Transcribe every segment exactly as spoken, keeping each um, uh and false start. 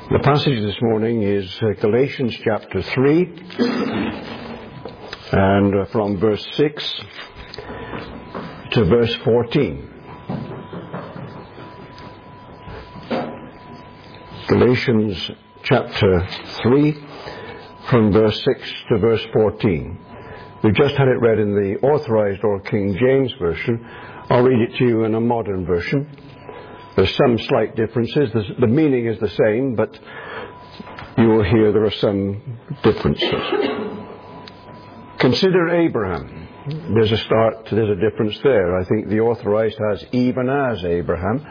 The passage this morning is uh, Galatians chapter three, and uh, from verse six to verse fourteen. Galatians chapter three, from verse six to verse fourteen. We've just had it read in the Authorized or King James Version. I'll read it to you in a modern version. There's some slight differences. The meaning is the same, but you will hear there are some differences. Consider Abraham. There's a start, there's a difference there. I think the Authorized has even as Abraham.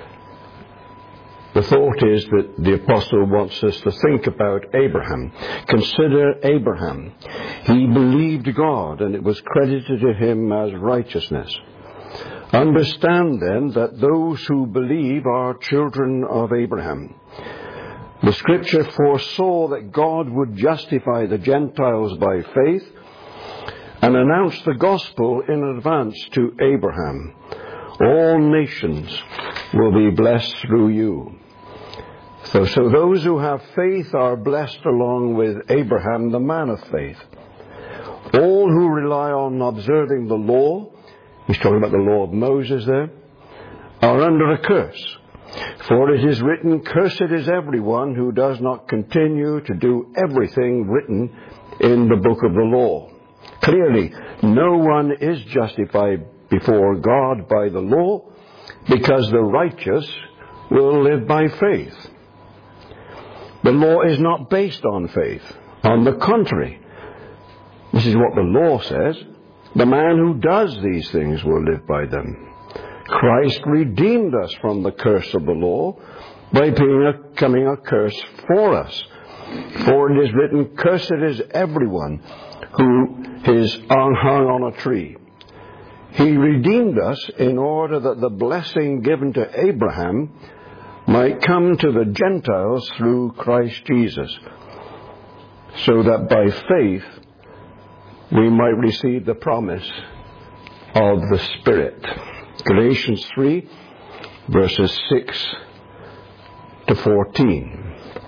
The thought is that the apostle wants us to think about Abraham. Consider Abraham. He believed God, and it was credited to him as righteousness. Understand then that those who believe are children of Abraham. The Scripture foresaw that God would justify the Gentiles by faith and announce the gospel in advance to Abraham. All nations will be blessed through you. So, so those who have faith are blessed along with Abraham, the man of faith. All who rely on observing the law, he's talking about the law of Moses there, are under a curse. For it is written, "Cursed is everyone who does not continue to do everything written in the book of the law." Clearly, no one is justified before God by the law, because the righteous will live by faith. The law is not based on faith. On the contrary, this is what the law says: the man who does these things will live by them. Christ redeemed us from the curse of the law by becoming a curse for us. For it is written, "Cursed is everyone who is hung on a tree." He redeemed us in order that the blessing given to Abraham might come to the Gentiles through Christ Jesus, so that by faith we might receive the promise of the Spirit. Galatians three, verses six to fourteen.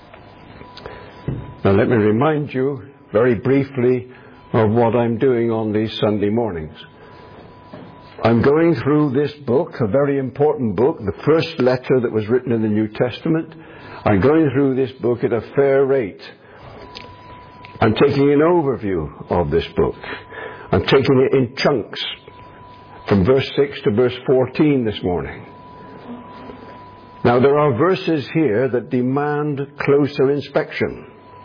Now let me remind you very briefly of what I'm doing on these Sunday mornings. I'm going through this book, a very important book, the first letter that was written in the New Testament. I'm going through this book at a fair rate. I'm taking an overview of this book. I'm taking it in chunks from verse six to verse fourteen this morning. Now there are verses here that demand closer inspection.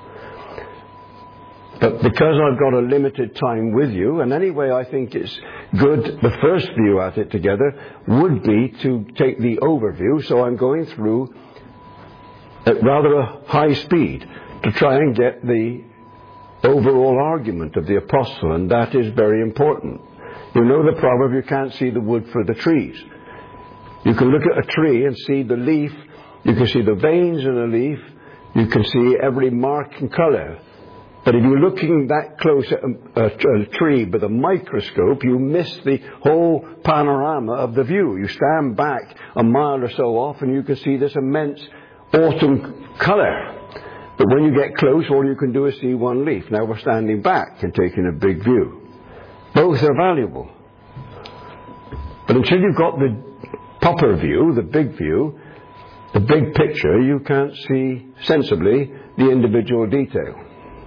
But because I've got a limited time with you, and anyway I think it's good, the first view at it together would be to take the overview, so I'm going through at rather a high speed to try and get the overall argument of the apostle, and that is very important. You know the proverb, you can't see the wood for the trees. You can look at a tree and see the leaf, you can see the veins in a leaf, you can see every mark and colour. But if you're looking that close at a, a, a tree with a microscope, you miss the whole panorama of the view. You stand back a mile or so off and you can see this immense autumn colour. But when you get close, all you can do is see one leaf. Now we're standing back and taking a big view. Both are valuable. But until you've got the proper view, the big view, the big picture, you can't see sensibly the individual detail.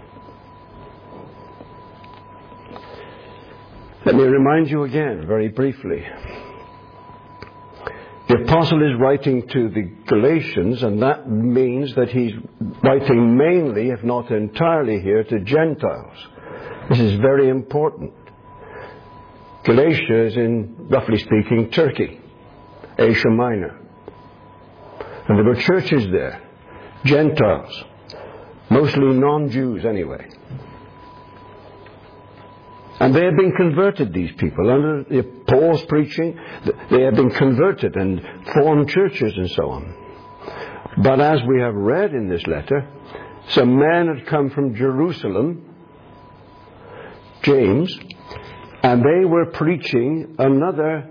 Let me remind you again, very briefly. The apostle is writing to the Galatians, and that means that he's writing mainly, if not entirely here, to Gentiles. This is very important. Galatia is in, roughly speaking, Turkey, Asia Minor. And there were churches there, Gentiles, mostly non-Jews anyway. And they have been converted, these people. Under Paul's preaching, they have been converted and formed churches and so on. But as we have read in this letter, some men had come from Jerusalem, James, and they were preaching another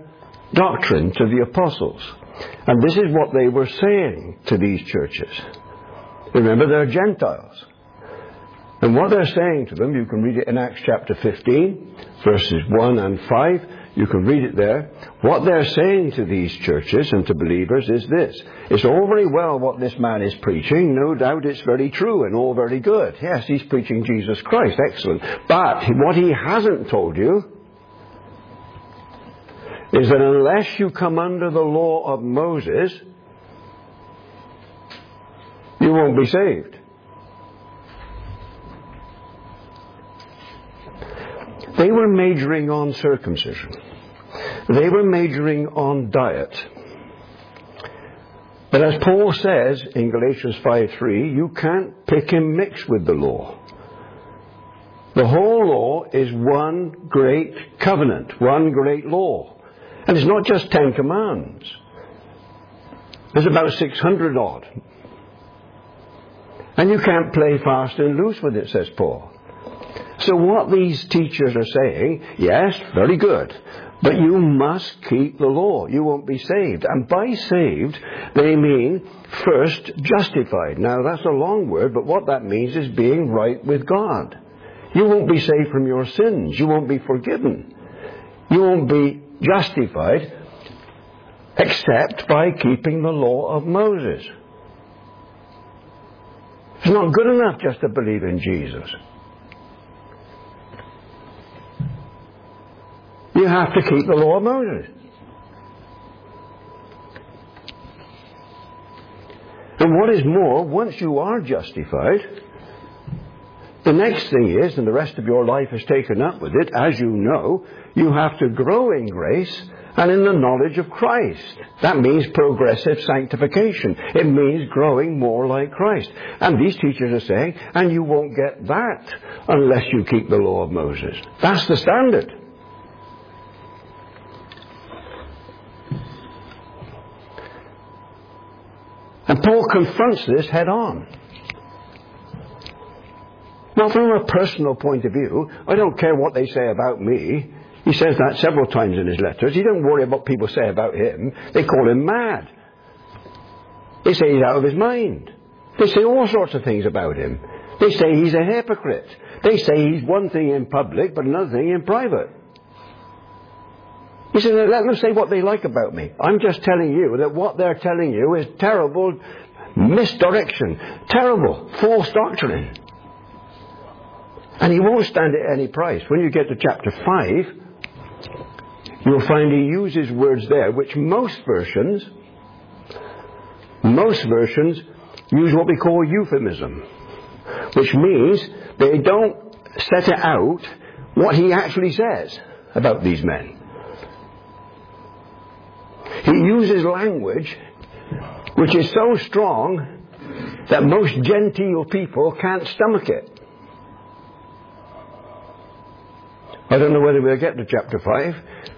doctrine to the apostles. And this is what they were saying to these churches. Remember, they're Gentiles. And what they're saying to them, you can read it in Acts chapter fifteen, verses one and five. You can read it there. What they're saying to these churches and to believers is this. It's all very well what this man is preaching. No doubt it's very true and all very good. Yes, he's preaching Jesus Christ. Excellent. But what he hasn't told you is that unless you come under the law of Moses, you won't be saved. They were majoring on circumcision. They were majoring on diet. But as Paul says in Galatians five three, you can't pick and mix with the law. The whole law is one great covenant, one great law. And it's not just Ten Commands. There's about six hundred odd. And you can't play fast and loose with it, says Paul. So what these teachers are saying, yes, very good, but you must keep the law. You won't be saved. And by saved, they mean first justified. Now, that's a long word, but what that means is being right with God. You won't be saved from your sins. You won't be forgiven. You won't be justified except by keeping the law of Moses. It's not good enough just to believe in Jesus. You have to keep the law of Moses. And what is more, once you are justified, the next thing is, and the rest of your life is taken up with it, as you know, you have to grow in grace and in the knowledge of Christ. That means progressive sanctification. It means growing more like Christ. And these teachers are saying, and you won't get that unless you keep the law of Moses. That's the standard. And Paul confronts this head on. Not from a personal point of view. I don't care what they say about me. He says that several times in his letters. He doesn't worry about what people say about him. They call him mad. They say he's out of his mind. They say all sorts of things about him. They say he's a hypocrite. They say he's one thing in public but another thing in private. He said, let them say what they like about me. I'm just telling you that what they're telling you is terrible misdirection, terrible false doctrine. And he won't stand at any price. When you get to chapter five, you'll find he uses words there which most versions, most versions use what we call euphemism, which means they don't set it out what he actually says about these men. He uses language which is so strong that most genteel people can't stomach it. I don't know whether we'll get to chapter five,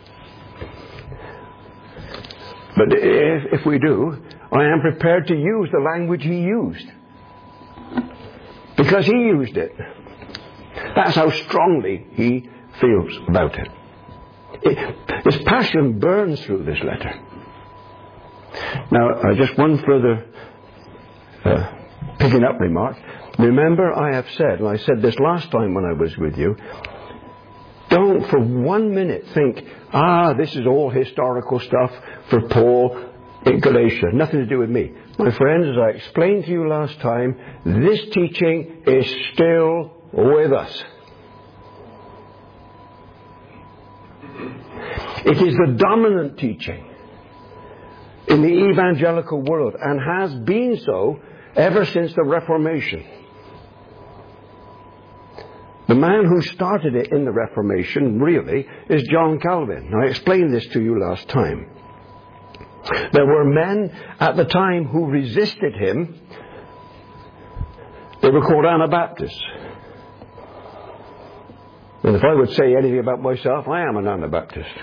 but if, if we do, I am prepared to use the language he used. Because he used it. That's how strongly he feels about it. it his passion burns through this letter. Now, uh, just one further uh, picking up remark. Remember, I have said, and I said this last time when I was with you, don't for one minute think, ah, this is all historical stuff for Paul in Galatia. Nothing to do with me. My friends, as I explained to you last time, this teaching is still with us. It is the dominant teaching in the evangelical world and has been so ever since the Reformation. The man who started it in the Reformation, really, is John Calvin. I explained this to you last time. There were men at the time who resisted him. They were called Anabaptists. And if I would say anything about myself, I am an Anabaptist.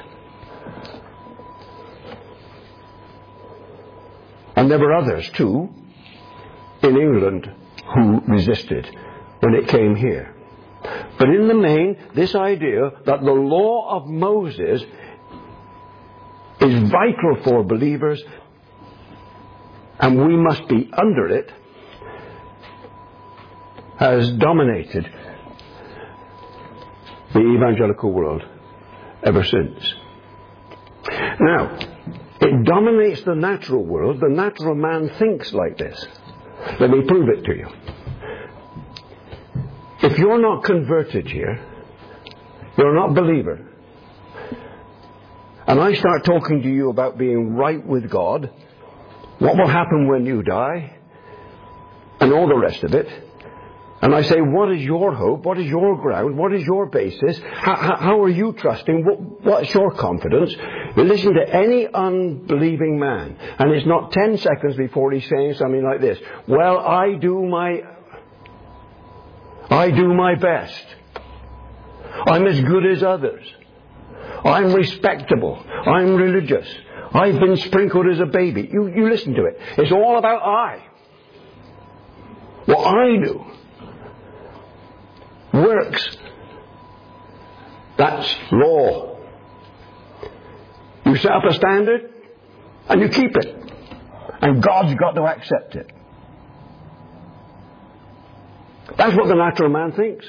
And there were others, too, in England who resisted when it came here. But in the main, this idea that the law of Moses is vital for believers and we must be under it has dominated the evangelical world ever since. Now, it dominates the natural world. The natural man thinks like this. Let me prove it to you. If you're not converted here, you're not a believer, and I start talking to you about being right with God, what will happen when you die, and all the rest of it, and I say, what is your hope? What is your ground? What is your basis? How, how, how are you trusting? What, what's your confidence? You listen to any unbelieving man, and it's not ten seconds before he's saying something like this. Well, I do my, I do my best. I'm as good as others. I'm respectable. I'm religious. I've been sprinkled as a baby. You, you listen to it. It's all about I. What I do. Works. That's law. You set up a standard and you keep it. And God's got to accept it. That's what the natural man thinks.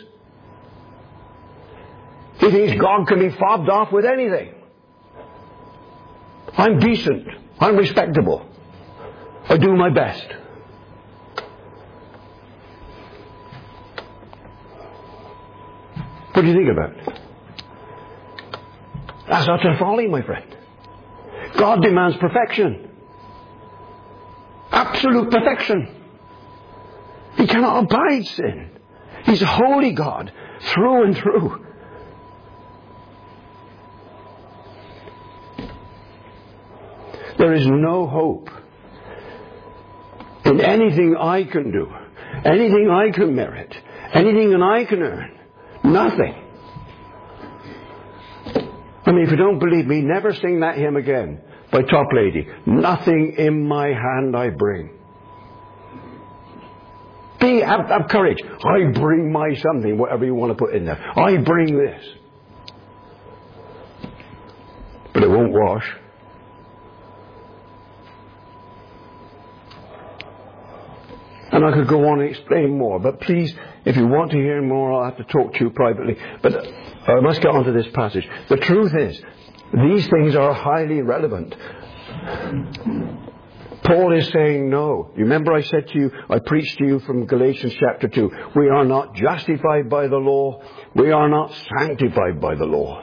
He thinks God can be fobbed off with anything. I'm decent. I'm respectable. I do my best. What do you think about it? That's utter folly, my friend. God demands perfection. Absolute perfection. He cannot abide sin. He's a holy God through and through. There is no hope in anything I can do, anything I can merit, anything that I can earn. Nothing. I mean, if you don't believe me, never sing that hymn again by Top Lady. Nothing in my hand I bring. Be, have, have courage. I bring my something, whatever you want to put in there. I bring this. But it won't wash. And I could go on and explain more, but please, if you want to hear more, I'll have to talk to you privately. But I must get on to this passage. The truth is, these things are highly relevant. Paul is saying no. You remember I said to you, I preached to you from Galatians chapter two, we are not justified by the law, we are not sanctified by the law.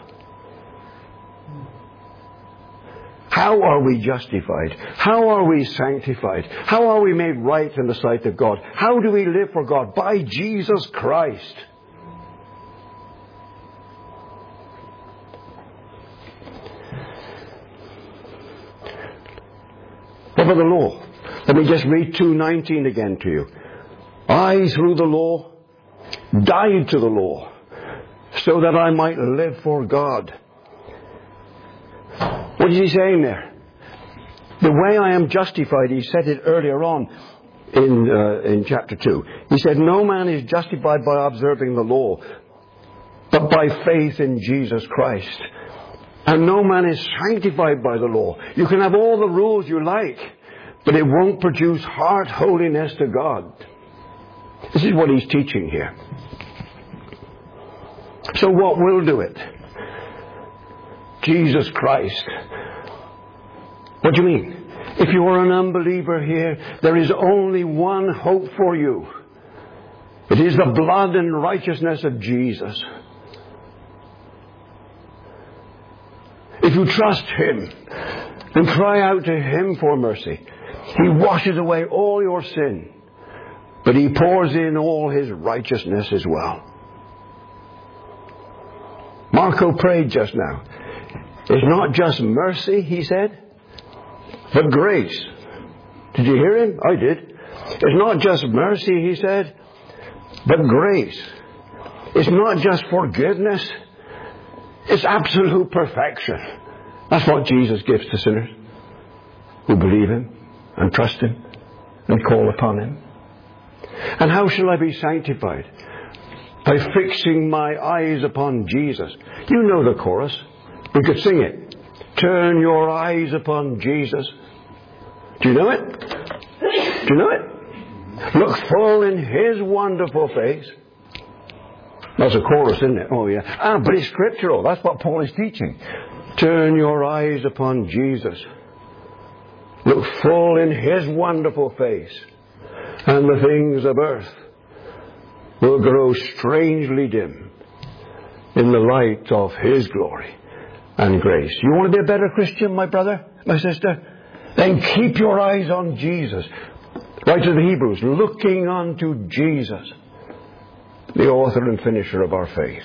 How are we justified? How are we sanctified? How are we made right in the sight of God? How do we live for God? By Jesus Christ. What about the law? Let me just read two nineteen again to you. I, through the law, died to the law, so that I might live for God. What is he saying there? The way I am justified, he said it earlier on in, uh, in chapter two. He said, no man is justified by observing the law, but by faith in Jesus Christ. And no man is sanctified by the law. You can have all the rules you like, but it won't produce heart holiness to God. This is what he's teaching here. So what will do it? Jesus Christ. What do you mean? If you are an unbeliever here, there is only one hope for you. It is the blood and righteousness of Jesus. If you trust Him and cry out to Him for mercy, He washes away all your sin, but He pours in all His righteousness as well. Marco prayed just now. It's not just mercy, he said, but grace. Did you hear him? I did. It's not just mercy, he said, but grace. It's not just forgiveness. It's absolute perfection. That's what Jesus gives to sinners who believe Him and trust Him and call upon Him. And how shall I be sanctified? By fixing my eyes upon Jesus. You know the chorus. We could sing it. Turn your eyes upon Jesus. Do you know it? Do you know it? Look full in His wonderful face. That's a chorus, isn't it? Oh, yeah. Ah, but it's scriptural. That's what Paul is teaching. Turn your eyes upon Jesus. Look full in His wonderful face, and the things of earth will grow strangely dim in the light of His glory and grace. You want to be a better Christian, my brother, my sister? Then keep your eyes on Jesus. Right to the Hebrews, looking unto Jesus, the author and finisher of our faith.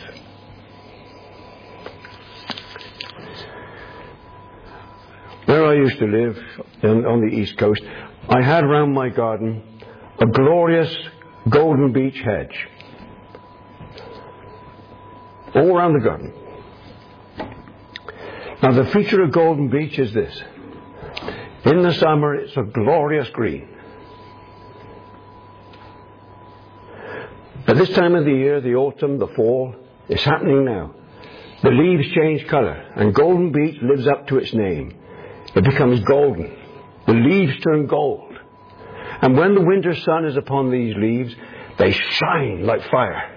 Where I used to live, in, on the East Coast, I had round my garden a glorious golden beech hedge. All around the garden. Now the feature of golden beech is this. In the summer it's a glorious green. At this time of the year, the autumn, the fall, it's happening now. The leaves change colour, and golden beech lives up to its name. It becomes golden. The leaves turn gold. And when the winter sun is upon these leaves, they shine like fire.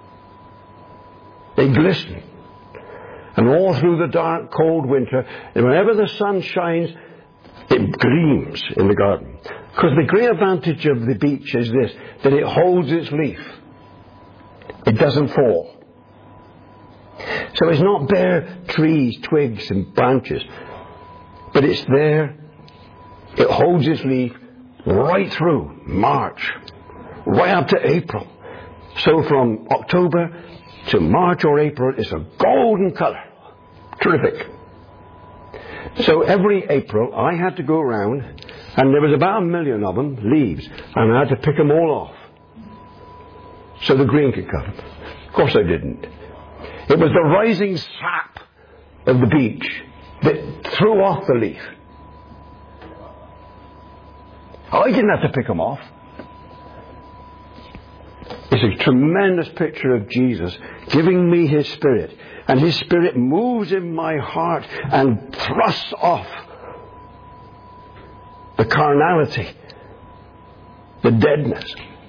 They glisten. And all through the dark, cold winter, and whenever the sun shines, it gleams in the garden. Because the great advantage of the beech is this, that it holds its leaf. It doesn't fall. So it's not bare trees, twigs and branches. But it's there. It holds its leaf right through March, right up to April. So from October to March or April, it's a golden colour. Terrific. So every April, I had to go around, and there was about a million of them, leaves, and I had to pick them all off so the green could come. Of course I didn't. It was the rising sap of the beech that threw off the leaf. I didn't have to pick them off. It's a tremendous picture of Jesus giving me His Spirit. And His Spirit moves in my heart and thrusts off the carnality, the deadness.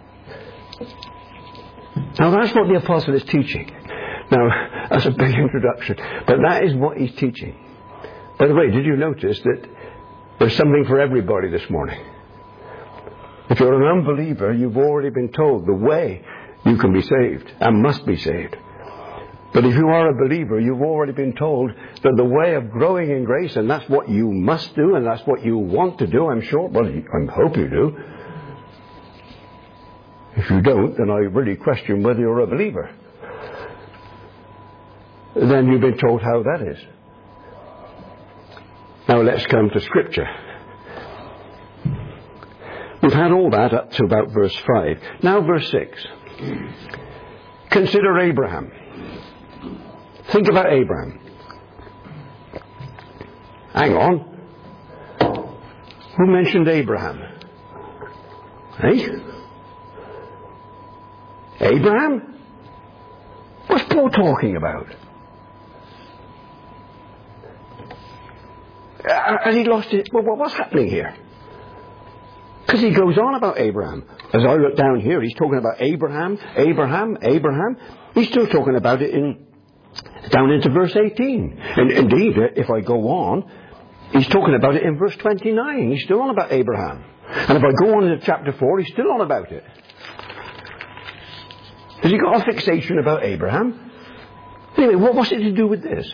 Now that's what the apostle is teaching. Now, that's a big introduction. But that is what he's teaching. By the way, did you notice that there's something for everybody this morning? If you're an unbeliever, you've already been told the way you can be saved and must be saved. But if you are a believer, you've already been told that the way of growing in grace, and that's what you must do, and that's what you want to do, I'm sure. Well, I hope you do. If you don't, then I really question whether you're a believer. Then you've been told how that is. Now let's come to Scripture. We've had all that up to about verse five. Now verse six. Consider Abraham. Think about Abraham. Hang on. Who mentioned Abraham? Eh? Abraham? What's Paul talking about? Has he lost it? Well, what's happening here? Because he goes on about Abraham. As I look down here, he's talking about Abraham, Abraham, Abraham. He's still talking about it in down into verse eighteen. And indeed, if I go on, he's talking about it in verse twenty-nine. He's still on about Abraham. And if I go on into chapter four, he's still on about it. Has he got a fixation about Abraham? Anyway, what, what's it to do with this?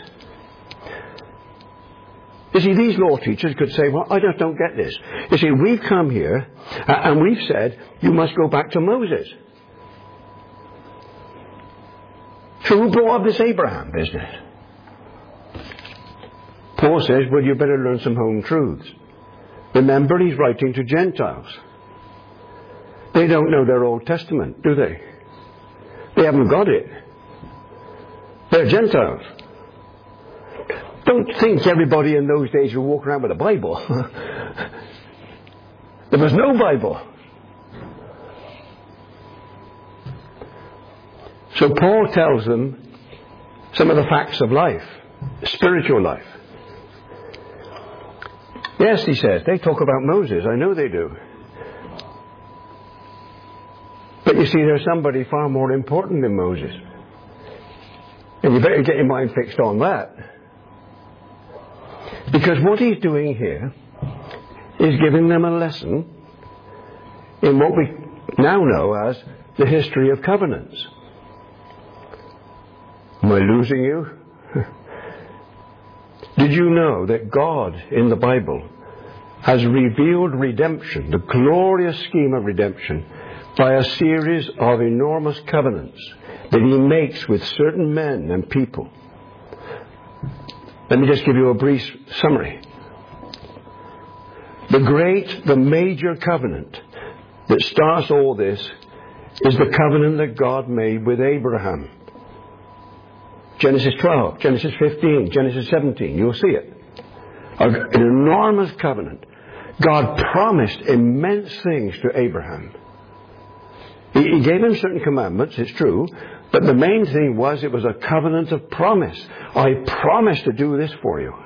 You see, these law teachers could say, well, I just don't get this. You see, we've come here uh, and we've said, you must go back to Moses. So who brought up this Abraham business? Paul says, well, you better learn some home truths. Remember, he's writing to Gentiles. They don't know their Old Testament, do they? They haven't got it. They're Gentiles. Don't think everybody in those days would walk around with a Bible. There was no Bible. So Paul tells them some of the facts of life, spiritual life. Yes, he says, they talk about Moses. I know they do. But you see, there's somebody far more important than Moses. And you better get your mind fixed on that. Because what he's doing here is giving them a lesson in what we now know as the history of covenants. Am I losing you? Did you know that God in the Bible has revealed redemption, the glorious scheme of redemption, by a series of enormous covenants that he makes with certain men and people? Let me just give you a brief summary. The great, the major covenant that starts all this is the covenant that God made with Abraham. Genesis twelve, Genesis fifteen, Genesis seventeen, you'll see it. An enormous covenant. God promised immense things to Abraham. He, he gave him certain commandments, it's true, but the main thing was it was a covenant of promise. I promise to do this for you.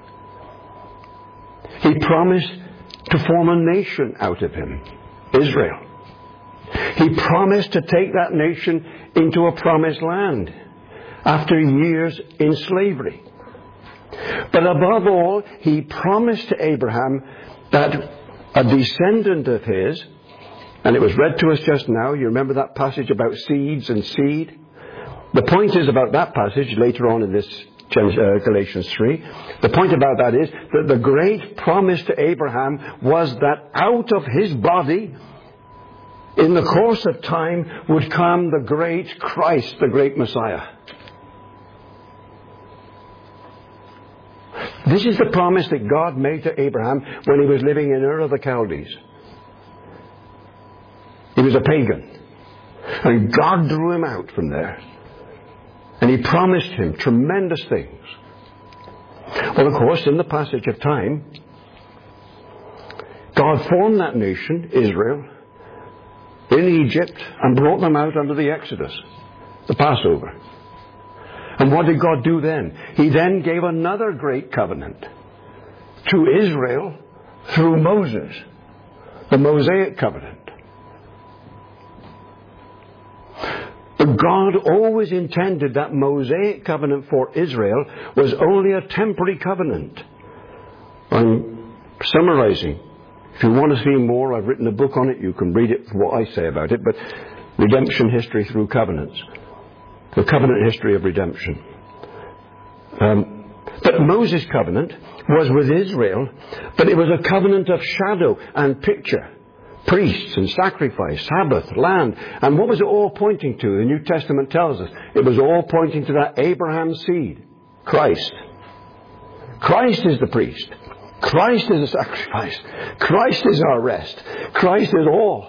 He promised to form a nation out of him, Israel. He promised to take that nation into a promised land after years in slavery. But above all, he promised to Abraham that a descendant of his, and it was read to us just now, you remember that passage about seeds and seed? The point is about that passage later on in this uh, Galatians three. The point about that is that the great promise to Abraham was that out of his body, in the course of time, would come the great Christ, the great Messiah. This is the promise that God made to Abraham when he was living in Ur of the Chaldees. He was a pagan. And God drew him out from there. And he promised him tremendous things. Well, of course, in the passage of time, God formed that nation, Israel, in Egypt and brought them out under the Exodus, the Passover. And what did God do then? He then gave another great covenant to Israel through Moses, the Mosaic covenant. But God always intended that Mosaic covenant for Israel was only a temporary covenant. I'm summarizing. If you want to see more, I've written a book on it. You can read it for what I say about it. But redemption history through covenants. The covenant history of redemption. Um, but Moses' covenant was with Israel, but it was a covenant of shadow and picture. Priests and sacrifice, Sabbath, land. And what was it all pointing to? The New Testament tells us it was all pointing to that Abraham seed, Christ. Christ is the priest. Christ is the sacrifice. Christ is our rest. Christ is all.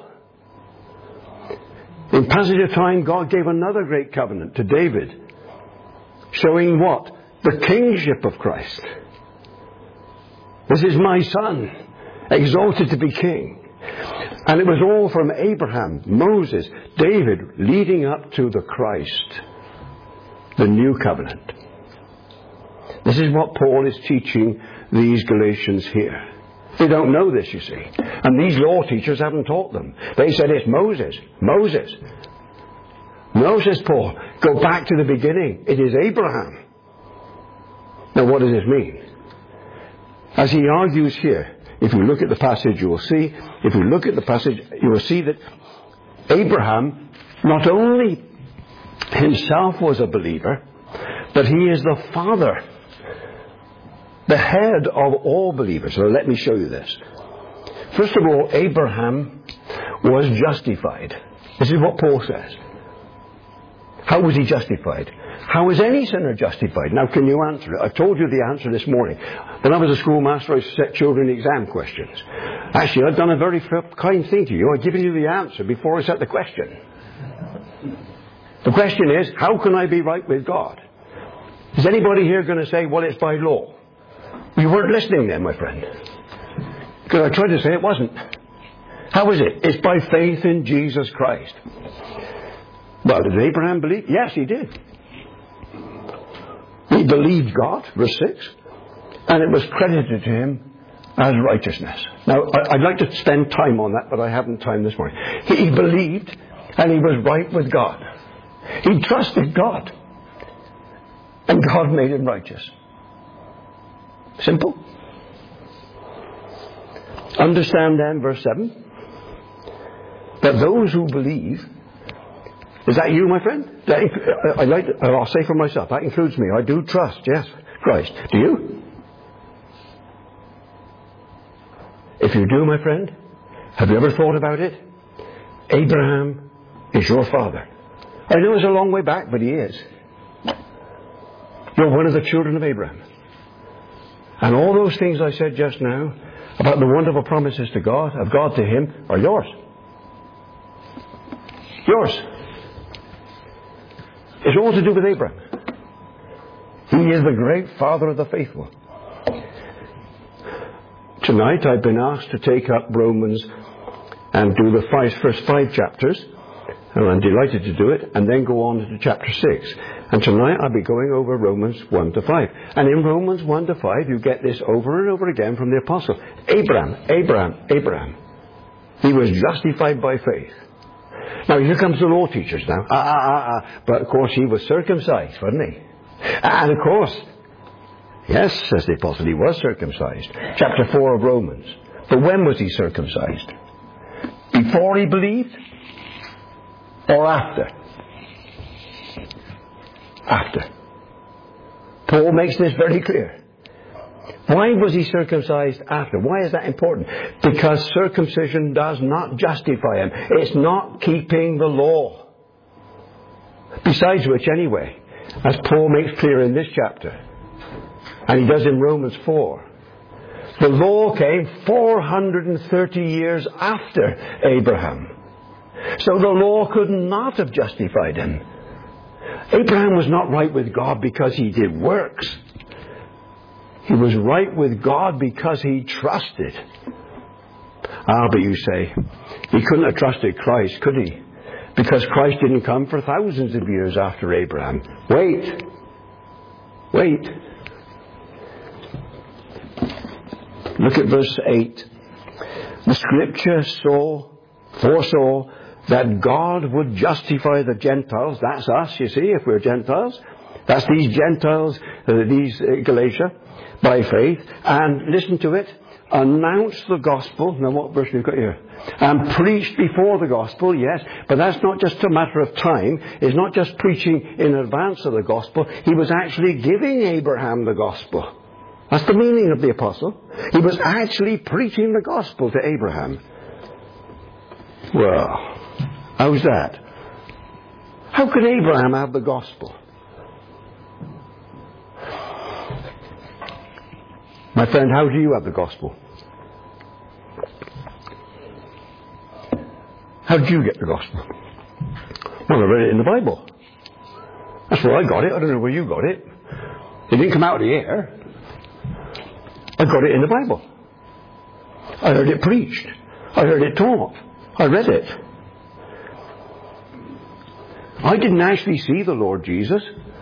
In passage of time, God gave another great covenant to David, showing what? The kingship of Christ. This is my son, exalted to be king. And it was all from Abraham, Moses, David, leading up to the Christ, the new covenant. This is what Paul is teaching these Galatians here. They don't know this, you see. And these law teachers haven't taught them. They said it's Moses. Moses. No, says Paul. Go back to the beginning. It is Abraham. Now, what does this mean? As he argues here, if you look at the passage, you will see, if you look at the passage, you will see that Abraham not only himself was a believer, but he is the father, the head of all believers. So let me show you this. First of all, Abraham was justified. This is what Paul says. How was he justified? How is any sinner justified? Now, can you answer it? I told you the answer this morning. When I was a schoolmaster, I used to set children exam questions. Actually, I've done a very kind thing to you. I've given you the answer before I set the question. The question is, how can I be right with God? Is anybody here going to say, well, it's by law? You weren't listening then, my friend. Because I tried to say it wasn't. How is it? It's by faith in Jesus Christ. Well, did Abraham believe? Yes, he did. He believed God, verse six, and it was credited to him as righteousness. Now, I'd like to spend time on that, but I haven't time this morning. He believed, And he was right with God. He trusted God. And God made him righteous. Simple. Understand then, verse seven, that those who believe, is that you, my friend? That, I like, I'll say for myself, that includes me. I do trust, yes, Christ. Do you? If you do, my friend, have you ever thought about it? Abraham is your father. I know it's a long way back, but he is. You're one of the children of Abraham. And all those things I said just now about the wonderful promises to God, of God to him, are yours. Yours. It's all to do with Abraham. He is the great father of the faithful. Tonight I've been asked to take up Romans and do the five, first five chapters, and I'm delighted to do it, and then go on to chapter six. And tonight I'll be going over Romans one to five. And in Romans one to five you get this over and over again from the apostle. Abraham, Abraham, Abraham. He was justified by faith. Now here comes the law teachers now. Ah, ah, ah, ah. But of course he was circumcised, wasn't he? And of course, yes, says the apostle, he was circumcised. Chapter four of Romans. But when was he circumcised? Before he believed? Or after? After. Paul makes this very clear. Why was he circumcised after? Why is that important? Because circumcision does not justify him. It's not keeping the law. Besides which, anyway, as Paul makes clear in this chapter, and he does in Romans four, the law came four hundred thirty years after Abraham. So the law could not have justified him. Abraham was not right with God because he did works. He was right with God because he trusted. Ah, but you say, he couldn't have trusted Christ, could he? Because Christ didn't come for thousands of years after Abraham. Wait. Wait. Look at verse eight. The scripture saw, foresaw that God would justify the Gentiles. That's us, you see, if we're Gentiles. That's these Gentiles, uh, these uh, Galatia, by faith. And listen to it. Announce the gospel. Now what verse have you got here? And preached before the gospel, yes. But that's not just a matter of time. It's not just preaching in advance of the gospel. He was actually giving Abraham the gospel. That's the meaning of the apostle. He was actually preaching the gospel to Abraham. Well, how's that? How could Abraham have the gospel? My friend, how do you have the gospel? How did you get the gospel? Well, I read it in the Bible. That's where I got it. I don't know where you got it. It didn't come out of the air. I got it in the Bible. I heard it preached. I heard it taught. I read it. I didn't actually see the Lord Jesus.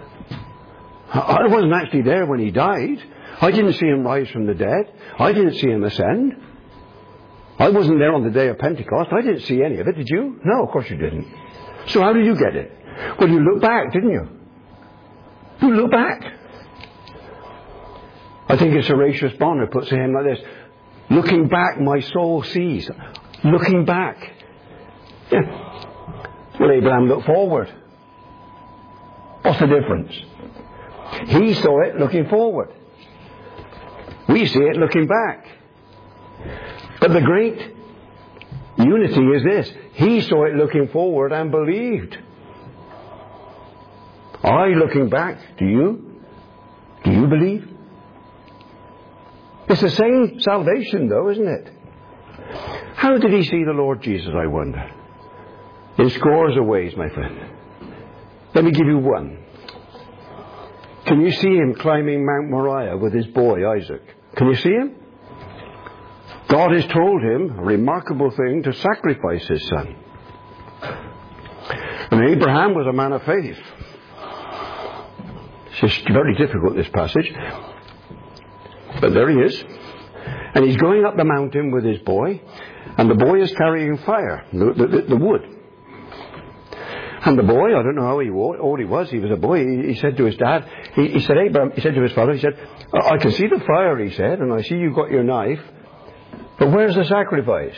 I wasn't actually there when he died. I didn't see him rise from the dead. I didn't see him ascend. I wasn't there on the day of Pentecost. I didn't see any of it, did you? No, of course you didn't. So how did you get it? Well, you look back, didn't you? You look back. I think it's Horatius Bonar puts it in like this. Looking back, my soul sees. Looking back. Yeah. Well, Abraham looked forward. What's the difference? He saw it looking forward. We see it looking back. But the great unity is this. He saw it looking forward and believed. I looking back. Do you? Do you believe? It's the same salvation though, isn't it? How did he see the Lord Jesus, I wonder? In scores of ways, my friend. Let me give you one. Can you see him climbing Mount Moriah with his boy Isaac? Can you see him? God has told him a remarkable thing to sacrifice his son. And Abraham was a man of faith. It's just very difficult, this passage. But there he is. And he's going up the mountain with his boy. And the boy is carrying fire, the, the, the wood. And the boy, I don't know how he was, old he was, he was a boy, he, he said to his dad, he, he said, Abraham, he said to his father, he said, I can see the fire, he said, and I see you've got your knife, but where's the sacrifice?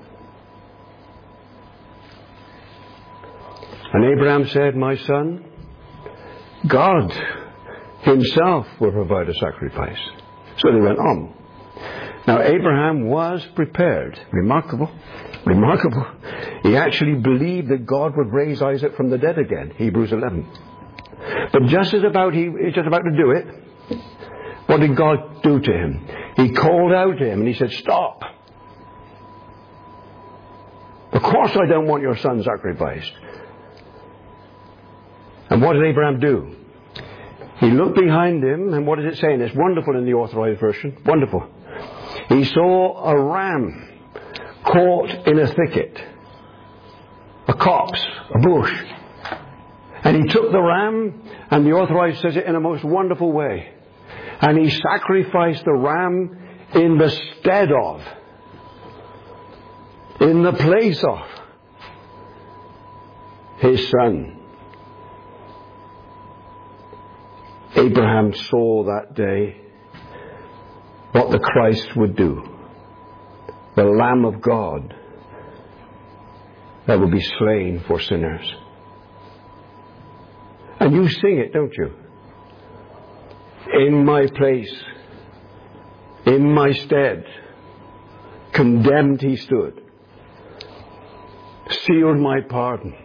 And Abraham said, my son, God himself will provide a sacrifice. So they went on. Now Abraham was prepared. Remarkable. Remarkable. He actually believed that God would raise Isaac from the dead again. Hebrews eleven. But just as about he was just about to do it, what did God do to him? He called out to him and he said, stop. Of course I don't want your son sacrificed. And what did Abraham do? He looked behind him, and what is it saying? It's wonderful in the Authorized Version. Wonderful. He saw a ram caught in a thicket, a copse, a bush. And he took the ram, and the Authorized says it in a most wonderful way. And he sacrificed the ram in the stead of, in the place of, his son. Abraham saw that day what the Christ would do. The Lamb of God that would be slain for sinners. And you sing it, don't you? In my place, in my stead, condemned he stood, sealed my pardon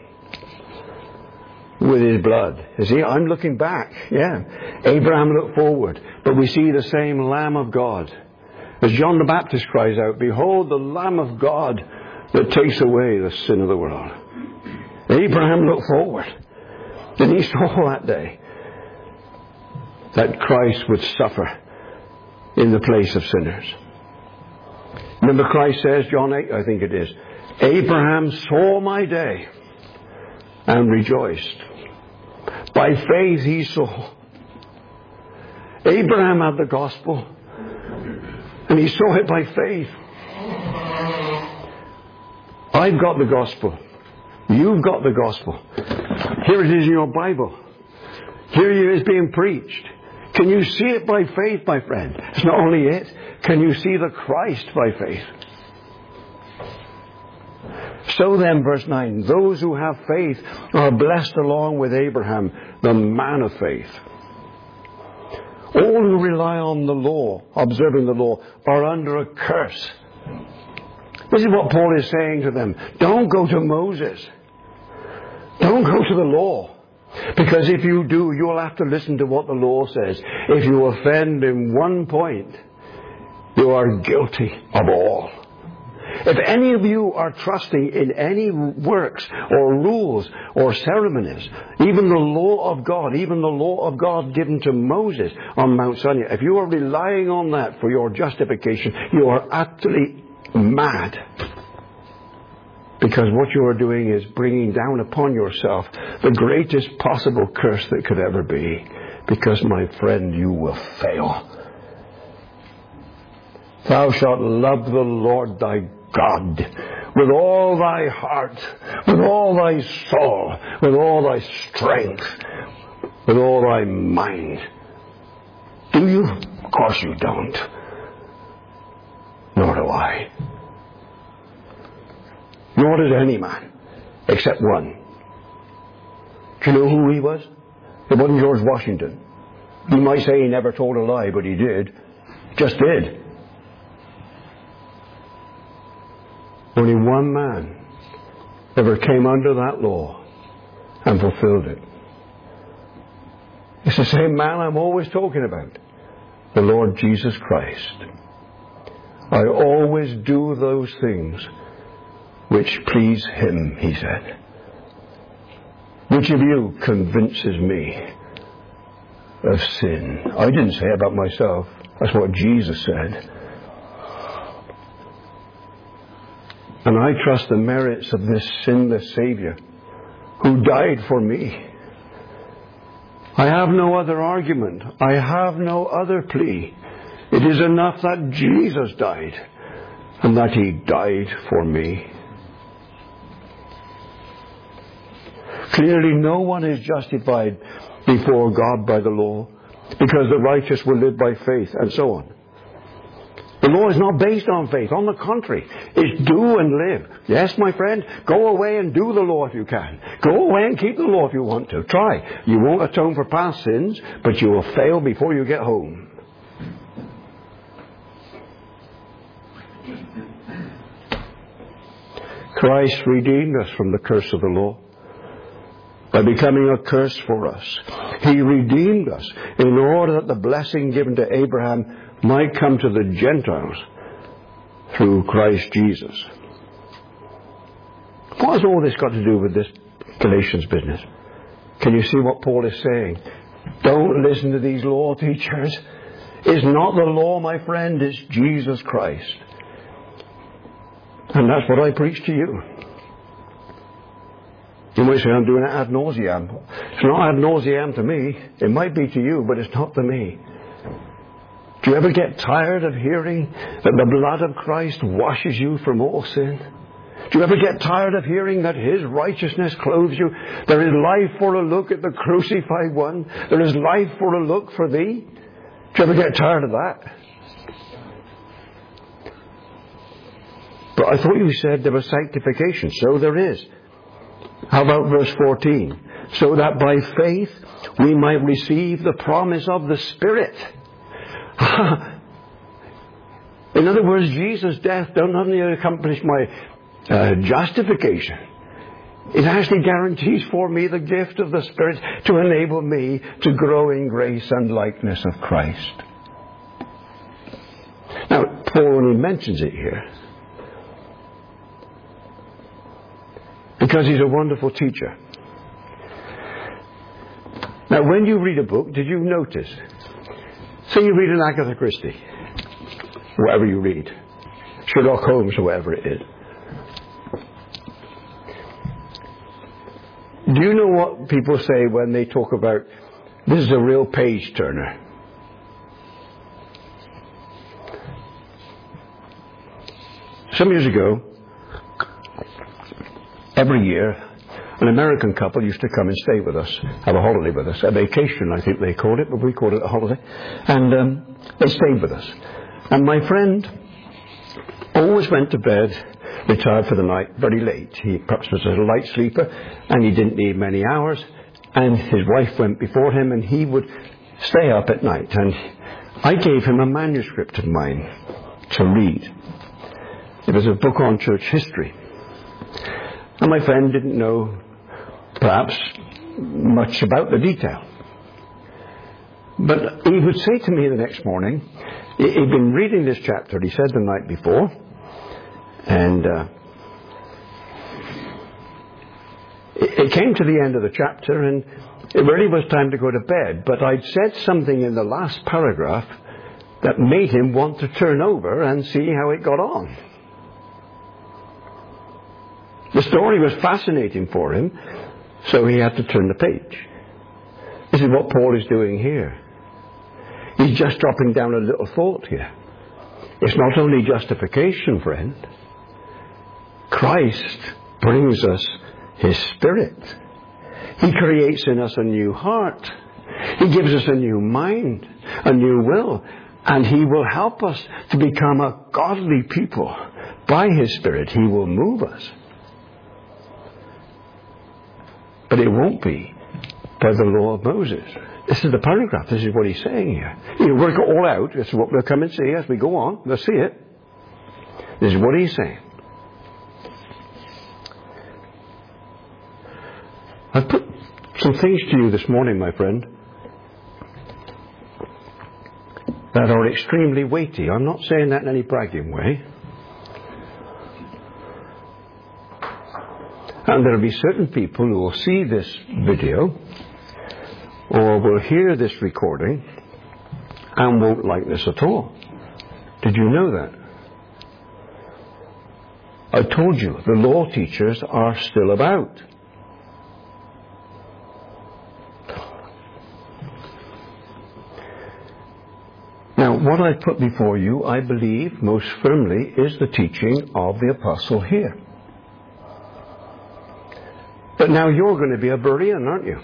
with his blood. You see, I'm looking back. Yeah. Abraham looked forward. But we see the same Lamb of God. As John the Baptist cries out, behold the Lamb of God that takes away the sin of the world. Abraham looked forward. And he saw that day that Christ would suffer in the place of sinners. Remember Christ says, John eight, I think it is, Abraham saw my day and rejoiced. By faith he saw. Abraham had the gospel, and he saw it by faith. I've got the gospel. You've got the gospel. Here it is in your Bible. Here it is being preached. Can you see it by faith, my friend? It's not only it. Can you see the Christ by faith? So then, verse nine, those who have faith are blessed along with Abraham, the man of faith. All who rely on the law, observing the law, are under a curse. This is what Paul is saying to them. Don't go to Moses. Don't go to the law. Because if you do, you'll have to listen to what the law says. If you offend in one point, you are guilty of all. If any of you are trusting in any works or rules or ceremonies, even the law of God, even the law of God given to Moses on Mount Sinai, if you are relying on that for your justification, you are utterly mad. Because what you are doing is bringing down upon yourself the greatest possible curse that could ever be. Because, my friend, you will fail. Thou shalt love the Lord thy God with all thy heart, with all thy soul, with all thy strength, with all thy mind. Do you? Of course you don't. Nor do I. Nor did any man, except one. Do you know who he was? It wasn't George Washington. You might say he never told a lie, but he did. Just did. Only one man ever came under that law and fulfilled it. It's the same man I'm always talking about. The Lord Jesus Christ. I always do those things which please him, he said. Which of you convinces me of sin? I didn't say it about myself. That's what Jesus said. And I trust the merits of this sinless Savior who died for me. I have no other argument. I have no other plea. It is enough that Jesus died and that he died for me. Clearly no one is justified before God by the law, because the righteous will live by faith, and so on. The law is not based on faith. On the contrary, it's do and live. Yes, my friend, go away and do the law if you can. Go away and keep the law if you want to. Try. You won't atone for past sins, but you will fail before you get home. Christ redeemed us from the curse of the law by becoming a curse for us. He redeemed us in order that the blessing given to Abraham might come to the Gentiles through Christ Jesus. What has all this got to do with this Galatians business? Can you see what Paul is saying? Don't listen to these law teachers. It's not the law, my friend, it's Jesus Christ. And that's what I preach to you. You might say I'm doing it ad nauseam. It's not ad nauseam to me. It might be to you, but it's not to me. Do you ever get tired of hearing that the blood of Christ washes you from all sin? Do you ever get tired of hearing that His righteousness clothes you? There is life for a look at the crucified one. There is life for a look for thee. Do you ever get tired of that? But I thought you said there was sanctification. So there is. How about verse fourteen? So that by faith we might receive the promise of the Spirit. In other words, Jesus' death don't only accomplish my uh, justification. It actually guarantees for me the gift of the Spirit to enable me to grow in grace and likeness of Christ. Now, Paul only mentions it here because he's a wonderful teacher. Now, when you read a book, did you notice? Say you read an Agatha Christie, whatever you read, Sherlock Holmes, or whatever it is. Do you know what people say when they talk about, this is a real page turner? Some years ago, every year, an American couple used to come and stay with us, have a holiday with us, a vacation I think they called it, but we called it a holiday. And um, they stayed with us. And my friend always went to bed, retired for the night, very late. He perhaps was a light sleeper, and he didn't need many hours. And his wife went before him, and he would stay up at night. And I gave him a manuscript of mine to read. It was a book on church history. And my friend didn't know, perhaps, much about the detail. But he would say to me the next morning, he'd been reading this chapter, he said, the night before, and uh, it, it came to the end of the chapter, and it really was time to go to bed. But I'd said something in the last paragraph that made him want to turn over and see how it got on. The story was fascinating for him, so he had to turn the page. This is what Paul is doing here. He's just dropping down a little thought here. It's not only justification, friend. Christ brings us His Spirit. He creates in us a new heart. He gives us a new mind, a new will, and He will help us to become a godly people. By His Spirit, He will move us. But it won't be by the law of Moses. This is the paragraph. This is what he's saying here. You work it all out. This is what we'll come and see as we go on. We'll see it. This is what he's saying. I've put some things to you this morning, my friend, that are extremely weighty. I'm not saying that in any bragging way. And there will be certain people who will see this video or will hear this recording and won't like this at all. Did you know that? I told you, the law teachers are still about. Now, what I put before you, I believe most firmly, is the teaching of the apostle here. But now you're going to be a Berean, aren't you?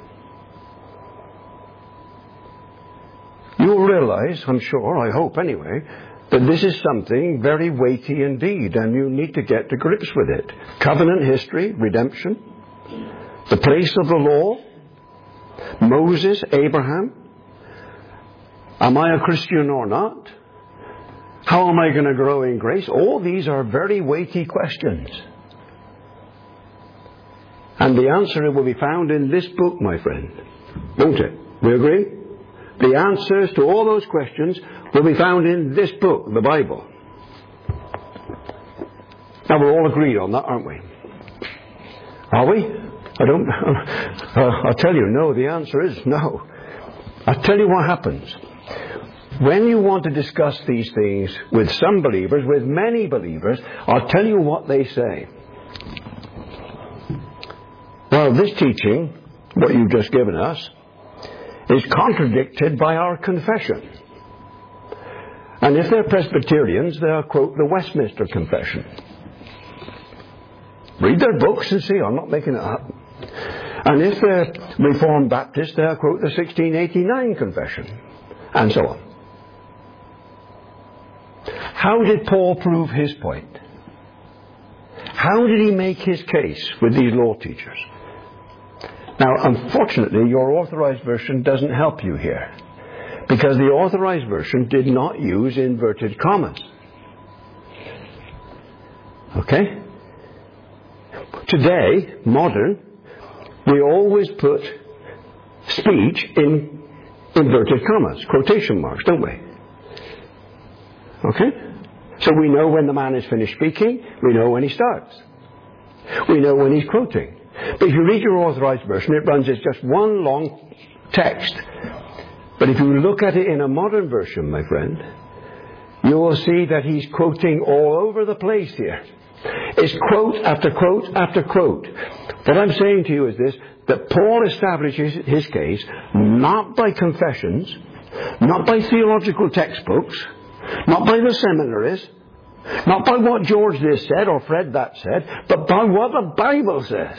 You'll realize, I'm sure, I hope anyway, that this is something very weighty indeed, and you need to get to grips with it. Covenant history, redemption, the place of the law, Moses, Abraham. Am I a Christian or not? How am I going to grow in grace? All these are very weighty questions. And the answer will be found in this book, my friend. Won't it? We agree? The answers to all those questions will be found in this book, the Bible. Now we're all agreed on that, aren't we? Are we? I don't... Uh, I'll tell you, no. The answer is no. I'll tell you what happens. When you want to discuss these things with some believers, with many believers, I'll tell you what they say. Well, this teaching, what you've just given us, is contradicted by our confession. And if they're Presbyterians, they'll quote the Westminster Confession. Read their books and see, I'm not making it up. And if they're Reformed Baptists, they'll quote the sixteen eighty-nine Confession, and so on. How did Paul prove his point? How did he make his case with these law teachers? Now, unfortunately, your Authorized Version doesn't help you here, because the Authorized Version did not use inverted commas. Okay? Today, modern, we always put speech in inverted commas, quotation marks, don't we? Okay? So we know when the man is finished speaking, we know when he starts. We know when he's quoting. But if you read your Authorized Version, it runs as just one long text. But if you look at it in a modern version, my friend, you will see that he's quoting all over the place here. It's quote after quote after quote. What I'm saying to you is this, that Paul establishes his case not by confessions, not by theological textbooks, not by the seminaries, not by what George this said or Fred that said, but by what the Bible says.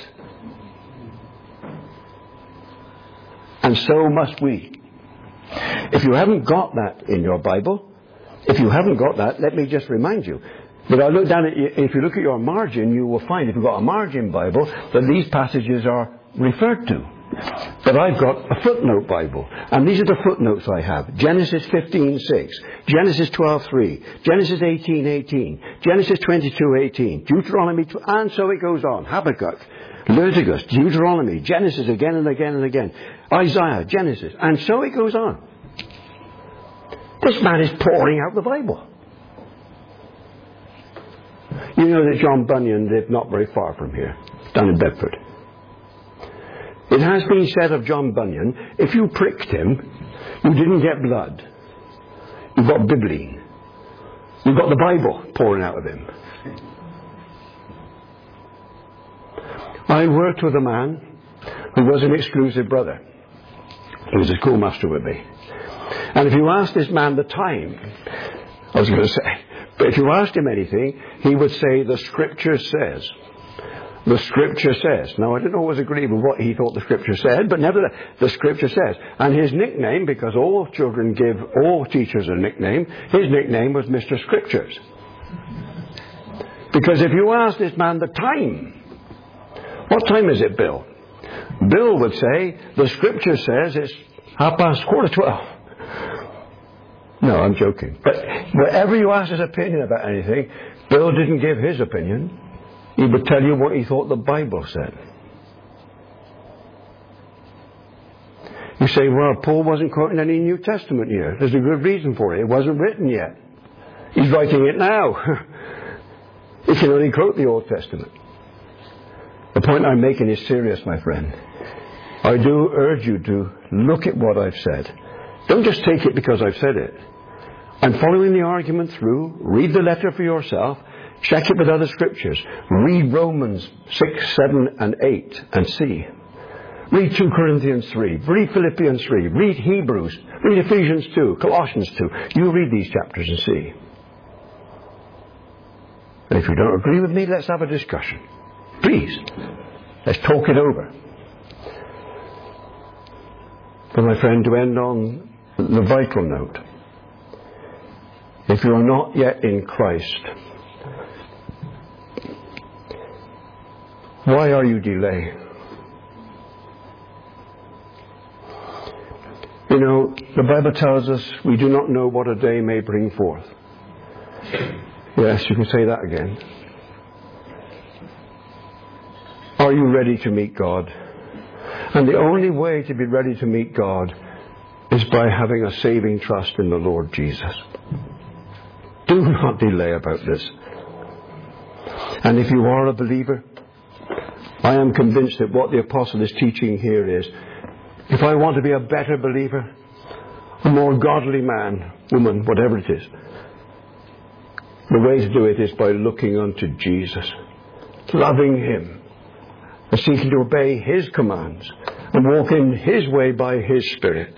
And so must we. If you haven't got that in your Bible, if you haven't got that, let me just remind you that I look down at you, if you look at your margin, you will find, if you've got a margin Bible, that these passages are referred to. But I've got a footnote Bible, and these are the footnotes I have. Genesis fifteen six, Genesis twelve three, Genesis eighteen eighteen, Genesis twenty-two eighteen, Deuteronomy, and so it goes on. Habakkuk, Leviticus, Deuteronomy, Genesis again and again and again, Isaiah, Genesis, and so it goes on. This man is pouring out the Bible. You know that John Bunyan lived not very far from here, down in Bedford. It has been said of John Bunyan, if you pricked him, you didn't get blood. You got bibline. You got the Bible pouring out of him. I worked with a man who was an exclusive brother. He was a schoolmaster with me. And if you asked this man the time, I was going to say, but if you asked him anything, he would say, the Scripture says. The Scripture says. Now, I didn't always agree with what he thought the Scripture said, but nevertheless, the Scripture says. And his nickname, because all children give all teachers a nickname, his nickname was Mister Scriptures. Because if you ask this man the time, what time is it, Bill? Bill would say, the Scripture says it's half past quarter twelve. No, I'm joking. But whenever you ask his opinion about anything, Bill didn't give his opinion. He would tell you what he thought the Bible said. You say, well, Paul wasn't quoting any New Testament here. There's a good reason for it. It wasn't written yet. He's writing it now. He can only quote the Old Testament. The point I'm making is serious, my friend. I do urge you to look at what I've said. Don't just take it because I've said it. I'm following the argument through. Read the letter for yourself. Check it with other scriptures. Read Romans six, seven, and eight and see. Read two Corinthians three. Read Philippians three. Read Hebrews. Read Ephesians two. Colossians two. You read these chapters and see. And if you don't agree with me, let's have a discussion. Please. Let's talk it over. But my friend, to end on the vital note, if you are not yet in Christ, why are you delaying? You know, the Bible tells us we do not know what a day may bring forth. Yes, you can say that again. Are you ready to meet God? And the only way to be ready to meet God is by having a saving trust in the Lord Jesus. Do not delay about this. And if you are a believer, I am convinced that what the apostle is teaching here is, if I want to be a better believer, a more godly man, woman, whatever it is, the way to do it is by looking unto Jesus, loving Him, and seeking to obey His commands, and walk in His way by His Spirit.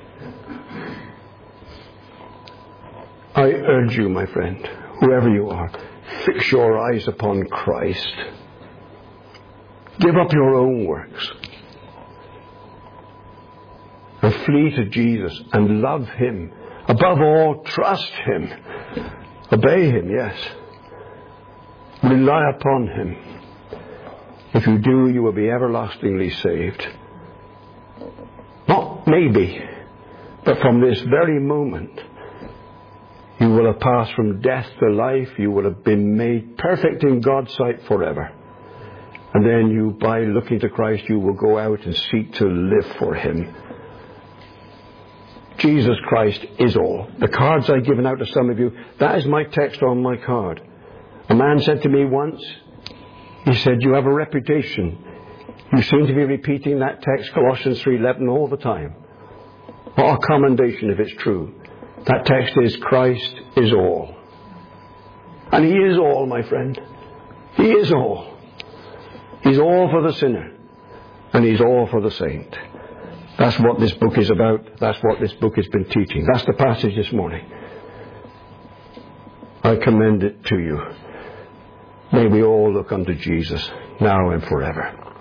I urge you, my friend, whoever you are, fix your eyes upon Christ. Give up your own works. And flee to Jesus and love Him. Above all, trust Him. Obey Him, yes. Rely upon Him. If you do, you will be everlastingly saved. Not maybe, but from this very moment, you will have passed from death to life. You will have been made perfect in God's sight forever. And then you, by looking to Christ, you will go out and seek to live for Him. Jesus Christ is all. The cards I've given out to some of you, that is my text on my card. A man said to me once, he said, you have a reputation. You seem to be repeating that text, Colossians three eleven, all the time. What a commendation if it's true. That text is, Christ is all. And He is all, my friend. He is all. He's all for the sinner. And He's all for the saint. That's what this book is about. That's what this book has been teaching. That's the passage this morning. I commend it to you. May we all look unto Jesus now and forever.